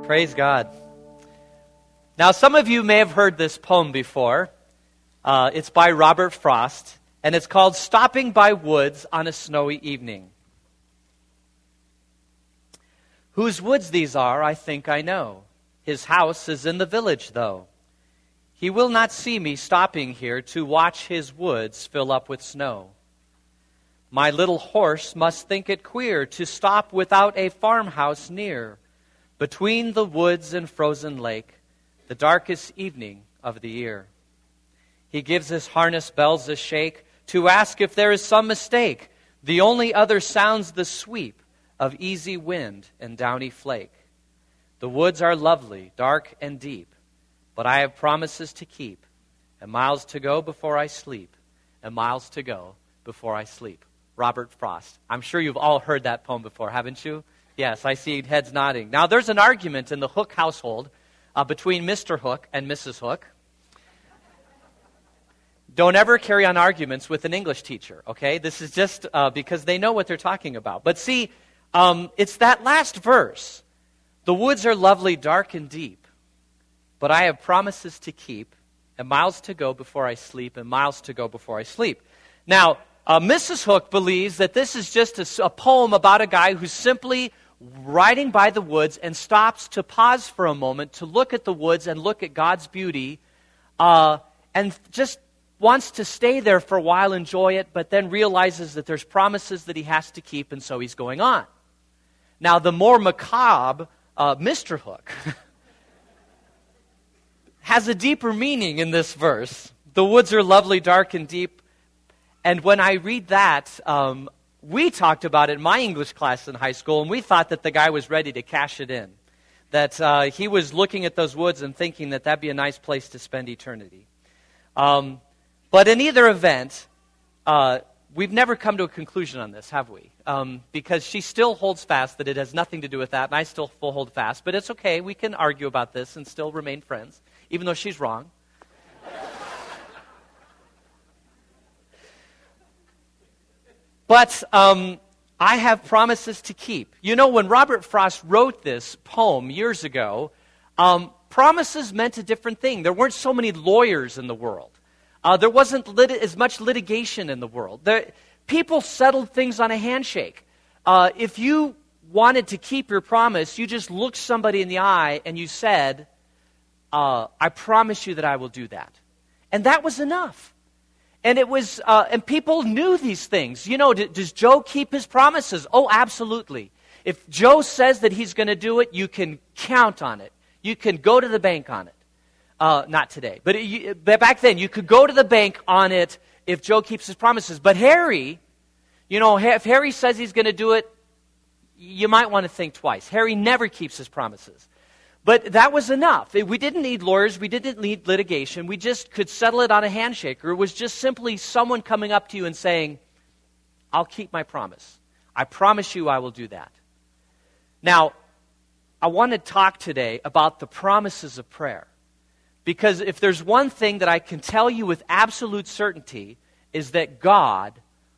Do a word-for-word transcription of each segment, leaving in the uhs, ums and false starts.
Praise God. Now, some of you may have heard this poem before. Uh, it's by Robert Frost, and it's called Stopping by Woods on a Snowy Evening. Whose woods these are, I think I know. His house is in the village, though. He will not see me stopping here to watch his woods fill up with snow. My little horse must think it queer to stop without a farmhouse near, between the woods and frozen lake, the darkest evening of the year. He gives his harness bells a shake to ask if there is some mistake. The only other sounds the sweep of easy wind and downy flake. The woods are lovely, dark and deep, but I have promises to keep, and miles to go before I sleep, and miles to go before I sleep. Robert Frost. I'm sure you've all heard that poem before, haven't you? Yes, I see heads nodding. Now, there's an argument in the Hook household uh, between Mister Hook and Missus Hook. Don't ever carry on arguments with an English teacher, okay? This is just uh, because they know what they're talking about. But see, um, it's that last verse. The woods are lovely, dark and deep, but I have promises to keep, and miles to go before I sleep, and miles to go before I sleep. Now, uh, Missus Hook believes that this is just a, a poem about a guy who's simply riding by the woods and stops to pause for a moment to look at the woods and look at God's beauty, uh, and just wants to stay there for a while, enjoy it, but then realizes that there's promises that he has to keep, and so he's going on. Now, the more macabre uh, Mister Hook has a deeper meaning in this verse. The woods are lovely, dark, and deep. And when I read that, um, we talked about it in my English class in high school, and we thought that the guy was ready to cash it in. That uh, he was looking at those woods and thinking that that'd be a nice place to spend eternity. Um, but in either event, uh, we've never come to a conclusion on this, have we? Um, because she still holds fast that it has nothing to do with that, and I still hold fast. But it's okay. We can argue about this and still remain friends, even though she's wrong. But um, I have promises to keep. You know, when Robert Frost wrote this poem years ago, um, promises meant a different thing. There weren't so many lawyers in the world. Uh, there wasn't lit- as much litigation in the world. There, people settled things on a handshake. Uh, if you wanted to keep your promise, you just looked somebody in the eye and you said, uh, I promise you that I will do that. And that was enough. And it was, uh, and people knew these things. You know, d- does Joe keep his promises? Oh, absolutely. If Joe says that he's going to do it, you can count on it. You can go to the bank on it. Uh, not today, but, it, you, but back then, you could go to the bank on it if Joe keeps his promises. But Harry, you know, if Harry says he's going to do it, you might want to think twice. Harry never keeps his promises. But that was enough. We didn't need lawyers. We didn't need litigation. We just could settle it on a handshake. Or it was just simply someone coming up to you and saying, I'll keep my promise. I promise you I will do that. Now, I want to talk today about the promises of prayer. Because if there's one thing that I can tell you with absolute certainty is that God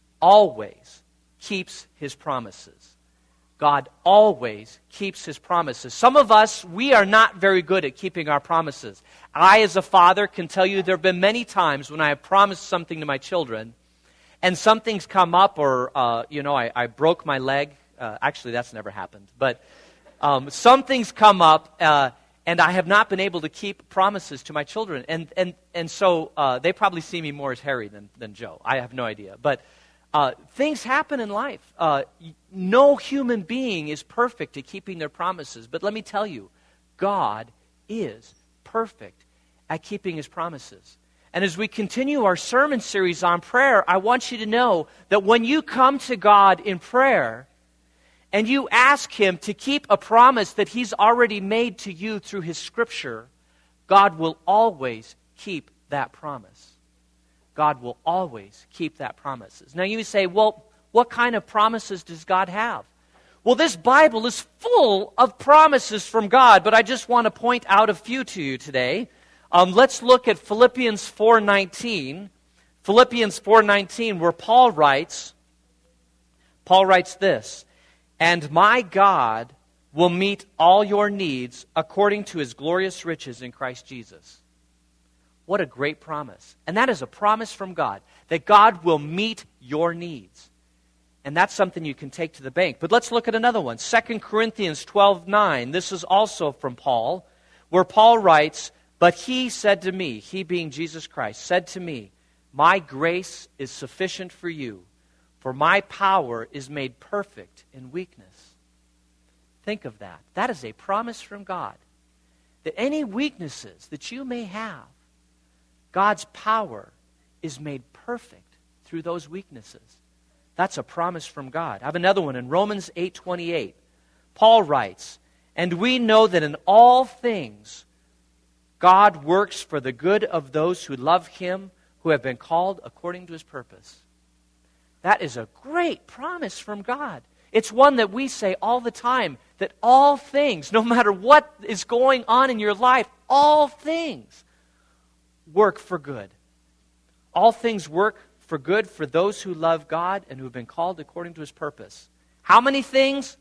always keeps his promises. God always keeps his promises. Some of us, we are not very good at keeping our promises. I, as a father, can tell you there have been many times when I have promised something to my children, and something's come up, or, uh, you know, I, I broke my leg. Uh, actually, that's never happened. But um, something's come up, uh, and I have not been able to keep promises to my children. And and and so uh, they probably see me more as Harry than, than Joe. I have no idea. But Uh, things happen in life. Uh, no human being is perfect at keeping their promises. But let me tell you, God is perfect at keeping his promises. And as we continue our sermon series on prayer, I want you to know that when you come to God in prayer and you ask him to keep a promise that he's already made to you through his scripture, God will always keep that promise. God will always keep that promises. Now you say, well, what kind of promises does God have? Well, this Bible is full of promises from God, but I just want to point out a few to you today. Um, let's look at Philippians four nineteen. Philippians four nineteen, where Paul writes, Paul writes this, "And my God will meet all your needs according to his glorious riches in Christ Jesus. What a great promise. And that is a promise from God, that God will meet your needs. And that's something you can take to the bank. But let's look at another one. Second Corinthians twelve nine. This is also from Paul, where Paul writes, "But he said to me," he being Jesus Christ, said to me, "My grace is sufficient for you, for my power is made perfect in weakness." Think of that. That is a promise from God, that any weaknesses that you may have, God's power is made perfect through those weaknesses. That's a promise from God. I have another one in Romans eight twenty-eight. Paul writes, "And we know that in all things God works for the good of those who love him, who have been called according to his purpose." That is a great promise from God. It's one that we say all the time, that all things, no matter what is going on in your life, all things work for good. All things work for good for those who love God and who have been called according to his purpose. How many things?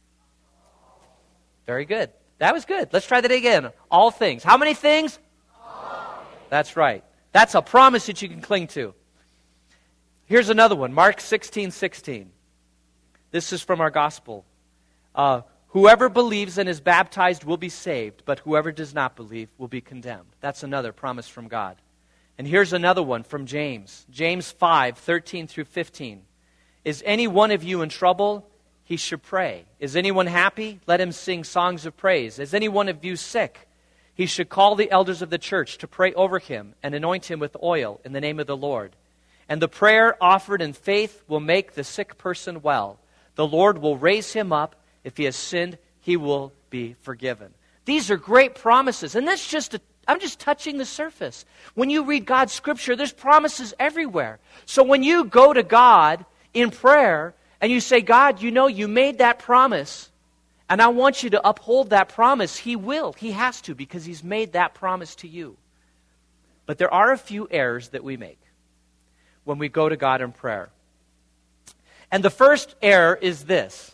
Very good. That was good. Let's try that again. All things. How many things? All. That's right. That's a promise that you can cling to. Here's another one. Mark sixteen sixteen. This is from our gospel. Uh, Whoever believes and is baptized will be saved, but whoever does not believe will be condemned. That's another promise from God. And here's another one from James. James five thirteen through fifteen. Is any one of you in trouble? He should pray. Is anyone happy? Let him sing songs of praise. Is any one of you sick? He should call the elders of the church to pray over him and anoint him with oil in the name of the Lord. And the prayer offered in faith will make the sick person well. The Lord will raise him up. If he has sinned, he will be forgiven. These are great promises. And that's just a, I'm just touching the surface. When you read God's scripture, there's promises everywhere. So when you go to God in prayer and you say, "God, you know you made that promise, and I want you to uphold that promise," he will. He has to, because he's made that promise to you. But there are a few errors that we make when we go to God in prayer. And the first error is this.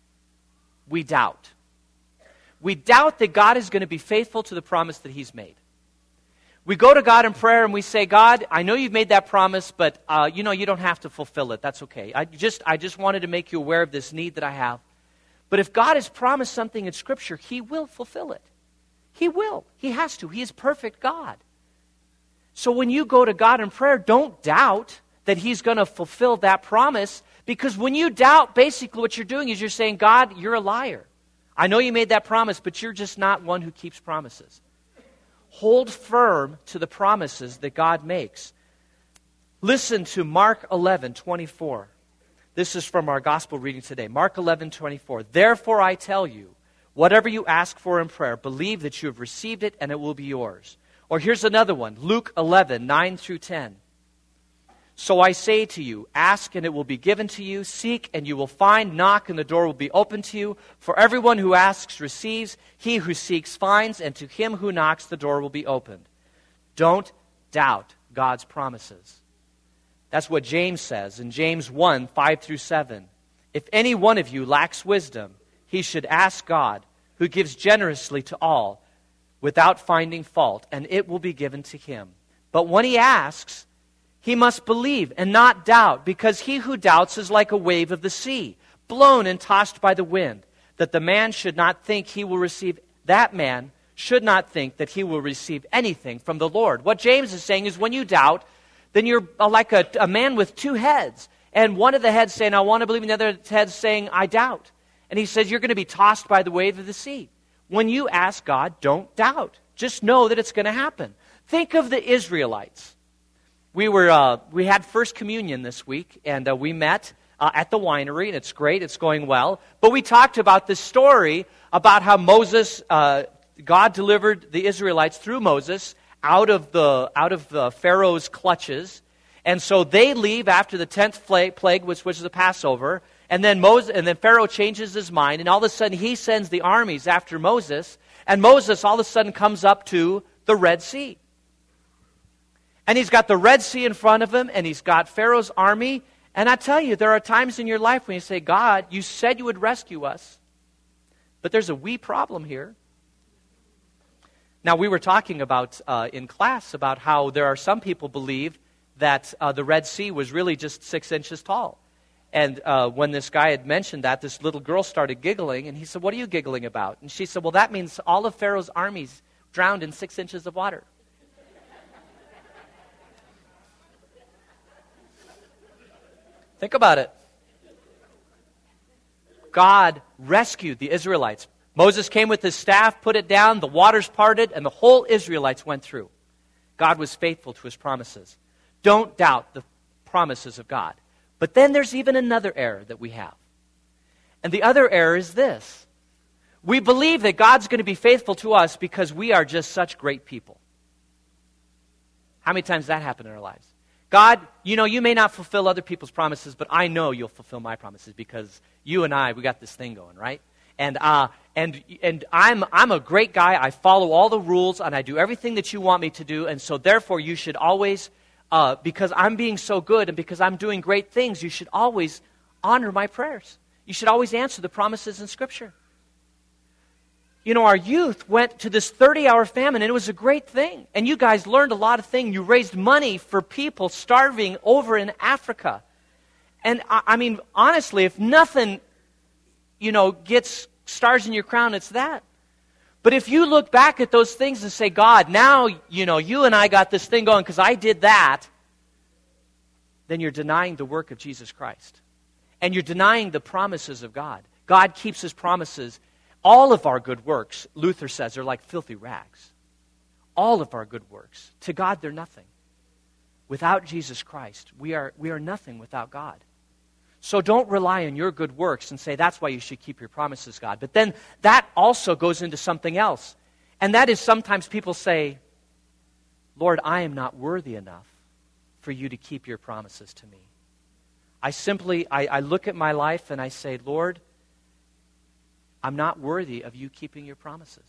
We doubt. We doubt that God is going to be faithful to the promise that he's made. We go to God in prayer and we say, "God, I know you've made that promise, but uh, you know you don't have to fulfill it. That's okay. I just, I just wanted to make you aware of this need that I have." But if God has promised something in Scripture, he will fulfill it. He will. He has to. He is perfect God. So when you go to God in prayer, don't doubt that he's going to fulfill that promise. Because when you doubt, basically what you're doing is you're saying, "God, you're a liar. I know you made that promise, but you're just not one who keeps promises." Hold firm to the promises that God makes. Listen to Mark eleven twenty-four. This is from our gospel reading today. Mark eleven twenty-four. "Therefore I tell you, whatever you ask for in prayer, believe that you have received it and it will be yours." Or here's another one. Luke eleven nine through ten. "So I say to you, ask and it will be given to you, seek and you will find, knock and the door will be opened to you. For everyone who asks receives, he who seeks finds, and to him who knocks the door will be opened." Don't doubt God's promises. That's what James says in James one five through seven. "If any one of you lacks wisdom, he should ask God, who gives generously to all, without finding fault, and it will be given to him. But when he asks, he must believe and not doubt, because he who doubts is like a wave of the sea, blown and tossed by the wind, that the man should not think he will receive, that man should not think that he will receive anything from the Lord." What James is saying is when you doubt, then you're like a, a man with two heads. And one of the heads saying, "I want to believe," and the other head saying, "I doubt." And he says, you're going to be tossed by the wave of the sea. When you ask God, don't doubt. Just know that it's going to happen. Think of the Israelites. We were uh, we had First Communion this week, and uh, we met uh, at the winery, and it's great, it's going well. But we talked about this story about how Moses, uh, God delivered the Israelites through Moses out of the out of the Pharaoh's clutches, and so they leave after the tenth plague, which was the Passover, and then Moses, and then Pharaoh changes his mind, and all of a sudden he sends the armies after Moses, and Moses all of a sudden comes up to the Red Sea. And he's got the Red Sea in front of him, and he's got Pharaoh's army. And I tell you, there are times in your life when you say, "God, you said you would rescue us, But there's a wee problem here. Now, we were talking about uh, in class about how there are some people believe that uh, the Red Sea was really just six inches tall. And uh, when this guy had mentioned that, this little girl started giggling, and he said, "What are you giggling about?" And she said, "Well, that means all of Pharaoh's armies drowned in six inches of water." Think about it. God rescued the Israelites. Moses came with his staff, put it down, the waters parted, and the whole Israelites went through. God was faithful to his promises. Don't doubt the promises of God. But then there's even another error that we have. And the other error is this. We believe that God's going to be faithful to us because we are just such great people. How many times has that happened in our lives? God, you know, you may not fulfill other people's promises, but I know you'll fulfill my promises because you and I, we got this thing going, right? And uh, and and I'm I'm a great guy. I follow all the rules and I do everything that you want me to do. And so therefore, you should always, uh, because I'm being so good and because I'm doing great things, you should always honor my prayers. You should always answer the promises in Scripture. You know, our youth went to this thirty-hour famine, and it was a great thing. And you guys learned a lot of things. You raised money for people starving over in Africa. And, I, I mean, honestly, if nothing, you know, gets stars in your crown, it's that. But if you look back at those things and say, God, now, you know, you and I got this thing going because I did that, then you're denying the work of Jesus Christ. And you're denying the promises of God. God keeps his promises. All of our good works, Luther says, are like filthy rags. All of our good works. To God, they're nothing. Without Jesus Christ, we are, we are nothing without God. So don't rely on your good works and say that's why you should keep your promises, God. But then that also goes into something else. And that is sometimes people say, Lord, I am not worthy enough for you to keep your promises to me. I simply, I, I look at my life and I say, Lord, I'm not worthy of you keeping your promises.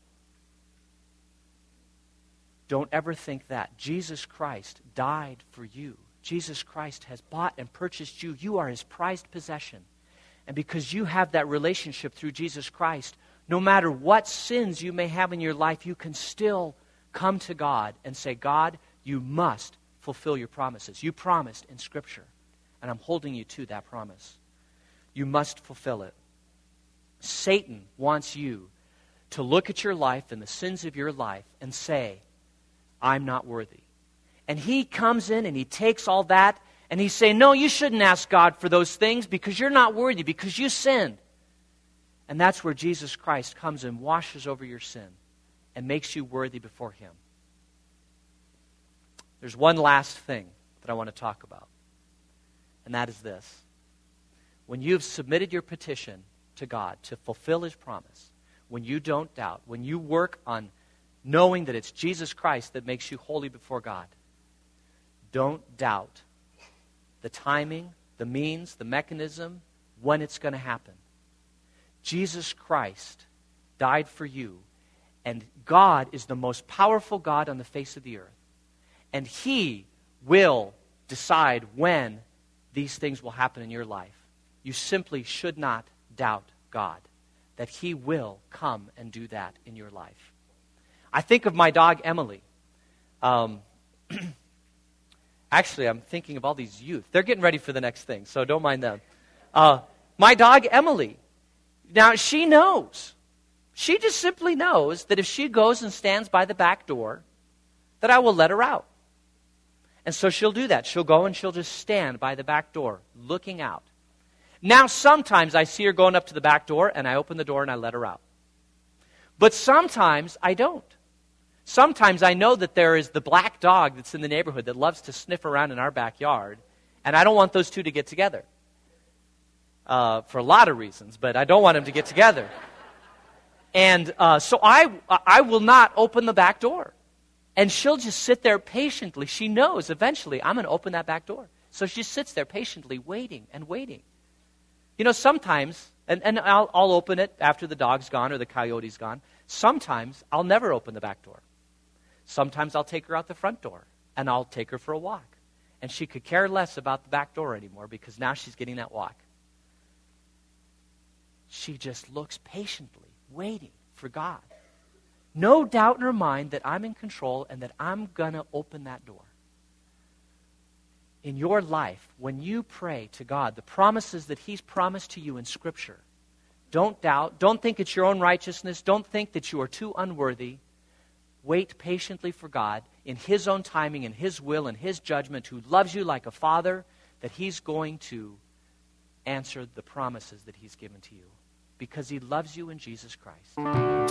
Don't ever think that. Jesus Christ died for you. Jesus Christ has bought and purchased you. You are his prized possession. And because you have that relationship through Jesus Christ, no matter what sins you may have in your life, you can still come to God and say, God, you must fulfill your promises. You promised in Scripture, and I'm holding you to that promise. You must fulfill it. Satan wants you to look at your life and the sins of your life and say, I'm not worthy. And he comes in and he takes all that and he's saying, no, you shouldn't ask God for those things because you're not worthy, because you sinned. And that's where Jesus Christ comes and washes over your sin and makes you worthy before him. There's one last thing that I want to talk about, and that is this. When you've submitted your petition to God to fulfill his promise, when you don't doubt, when you work on knowing that it's Jesus Christ that makes you holy before God, don't doubt the timing, the means, the mechanism, when it's going to happen. Jesus Christ died for you, and God is the most powerful God on the face of the earth. And he will decide when these things will happen in your life. You simply should not doubt God, that he will come and do that in your life. I think of my dog, Emily. Um, actually, I'm thinking of all these youth. They're getting ready for the next thing, so don't mind them. Uh, my dog, Emily. Now, she knows. She just simply knows that if she goes and stands by the back door, that I will let her out. And so she'll do that. She'll go and she'll just stand by the back door, looking out. Now, sometimes I see her going up to the back door, and I open the door and I let her out. But sometimes I don't. Sometimes I know that there is the black dog that's in the neighborhood that loves to sniff around in our backyard, and I don't want those two to get together. Uh, for a lot of reasons, but I don't want them to get together. And uh, so I, I will not open the back door. And she'll just sit there patiently. She knows eventually I'm going to open that back door. So she sits there patiently waiting and waiting. You know, sometimes, and, and I'll, I'll open it after the dog's gone or the coyote's gone. Sometimes I'll never open the back door. Sometimes I'll take her out the front door and I'll take her for a walk. And she could care less about the back door anymore because now she's getting that walk. She just looks patiently, waiting for God. No doubt in her mind that I'm in control and that I'm going to open that door. In your life, when you pray to God, the promises that He's promised to you in Scripture, don't doubt. Don't think it's your own righteousness. Don't think that you are too unworthy. Wait patiently for God in His own timing, in His will, in His judgment, who loves you like a father, that He's going to answer the promises that He's given to you because He loves you in Jesus Christ.